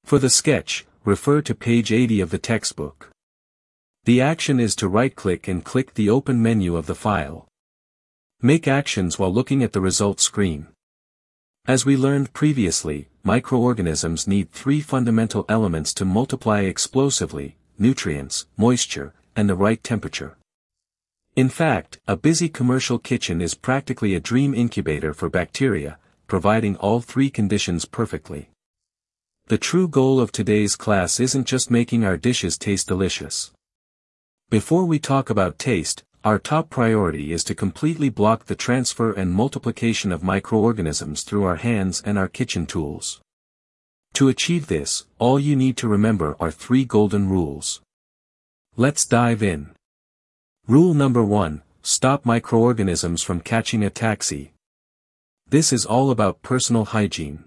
For the sketch, refer to page 80 of the textbook. The action is to right-click and click the Open menu of the file. Make actions while looking at the results screen. As we learned previously, microorganisms need three fundamental elements to multiply explosively: nutrients, moisture, and the right temperature. In fact, a busy commercial kitchen is practically a dream incubator for bacteria, providing all three conditions perfectly. The true goal of today's class isn't just making our dishes taste delicious. Before we talk about taste, our top priority is to completely block the transfer and multiplication of microorganisms through our hands and our kitchen tools. To achieve this, all you need to remember are three golden rules. Let's dive in. Rule number 1, stop microorganisms from catching a taxi. This is all about personal hygiene.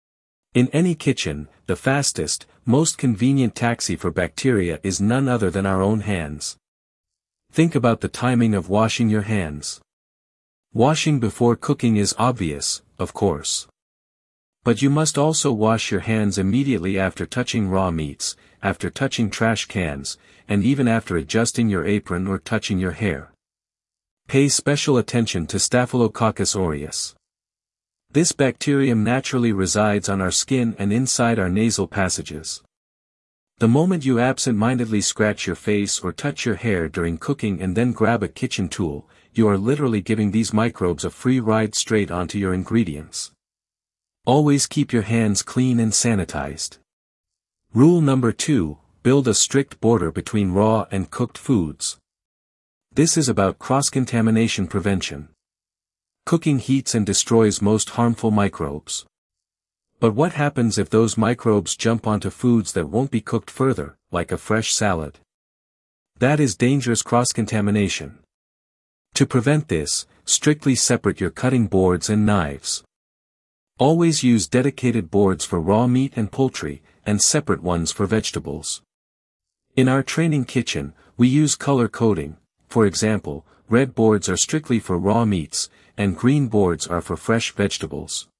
In any kitchen, the fastest, most convenient taxi for bacteria is none other than our own hands. Think about the timing of washing your hands. Washing before cooking is obvious, of course. But you must also wash your hands immediately after touching raw meats, after touching trash cans, and even after adjusting your apron or touching your hair. Pay special attention to Staphylococcus aureus. This bacterium naturally resides on our skin and inside our nasal passages. The moment you absent-mindedly scratch your face or touch your hair during cooking and then grab a kitchen tool, you are literally giving these microbes a free ride straight onto your ingredients. Always keep your hands clean and sanitized. Rule number 2, build a strict border between raw and cooked foods. This is about cross-contamination prevention. Cooking heats and destroys most harmful microbes. But what happens if those microbes jump onto foods that won't be cooked further, like a fresh salad? That is dangerous cross-contamination. To prevent this, strictly separate your cutting boards and knives. Always use dedicated boards for raw meat and poultry, and separate ones for vegetables. In our training kitchen, we use color coding. For example, red boards are strictly for raw meats, and green boards are for fresh vegetables.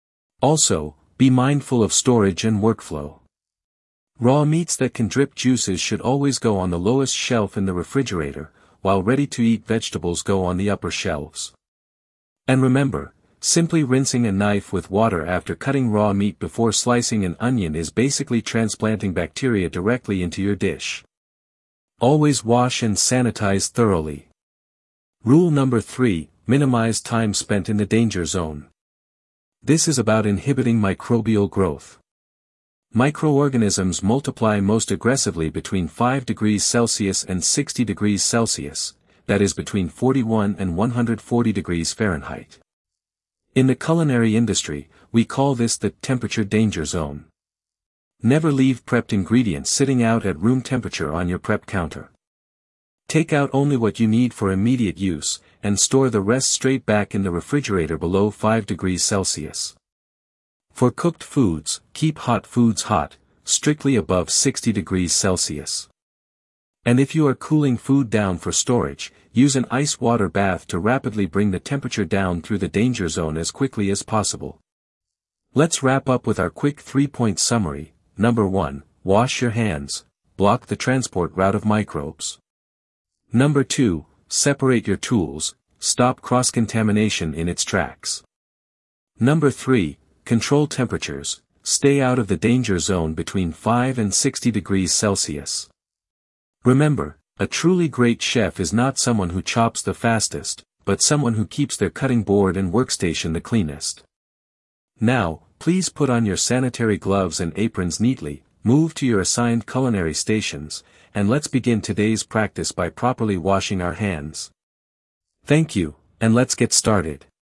Also, be mindful of storage and workflow. Raw meats that can drip juices should always go on the lowest shelf in the refrigerator, while ready-to-eat vegetables go on the upper shelves. And remember, simply rinsing a knife with water after cutting raw meat before slicing an onion is basically transplanting bacteria directly into your dish. Always wash and sanitize thoroughly. Rule number 3, minimize time spent in the danger zone. This is about inhibiting microbial growth. Microorganisms multiply most aggressively between 5 degrees Celsius and 60 degrees Celsius, that is between 41 and 140 degrees Fahrenheit. In the culinary industry, we call this the temperature danger zone. Never leave prepped ingredients sitting out at room temperature on your prep counter. Take out only what you need for immediate use, and store the rest straight back in the refrigerator below 5 degrees Celsius. For cooked foods, keep hot foods hot, strictly above 60 degrees Celsius. And if you are cooling food down for storage, use an ice water bath to rapidly bring the temperature down through the danger zone as quickly as possible. Let's wrap up with our quick 3-point summary. Number 1, wash your hands, block the transport route of microbes. Number 2, separate your tools, stop cross-contamination in its tracks. Number 3, control temperatures, stay out of the danger zone between 5 and 60 degrees Celsius. Remember, a truly great chef is not someone who chops the fastest, but someone who keeps their cutting board and workstation the cleanest. Now, please put on your sanitary gloves and aprons neatly, move to your assigned culinary stations, and let's begin today's practice by properly washing our hands. Thank you, and let's get started.